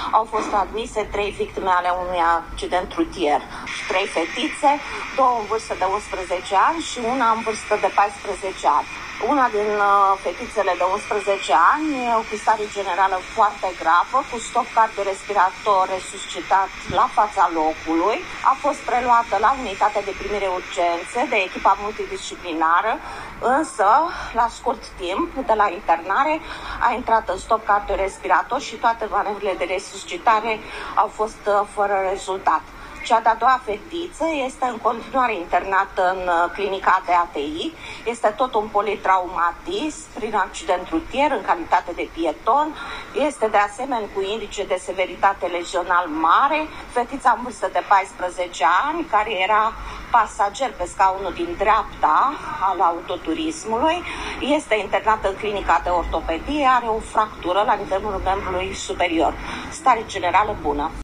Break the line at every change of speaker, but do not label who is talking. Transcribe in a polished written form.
au fost admise 3 victime ale unui accident rutier. 3 fetițe, 2 în vârstă de 11 ani și una în vârstă de 14 ani. Una din fetițele de 11 ani, cu stare generală foarte gravă, cu stop cardiorespirator resuscitat la fața locului, a fost preluată la unitatea de primire urgențe de echipa multidisciplinară, însă, la scurt timp de la internare, a intrat în stop cardiorespirator și toate manevrele de resuscitare au fost fără rezultat. Cea de-a doua fetiță este în continuare internată în clinica de ATI. Este tot un politraumatism prin accident rutier în calitate de pieton. Este de asemenea cu indice de severitate lezional mare. Fetița în vârstă de 14 ani, care era pasager pe scaunul din dreapta al autoturismului, este internată în clinica de ortopedie, are o fractură la nivelul membrului superior. Stare generală bună.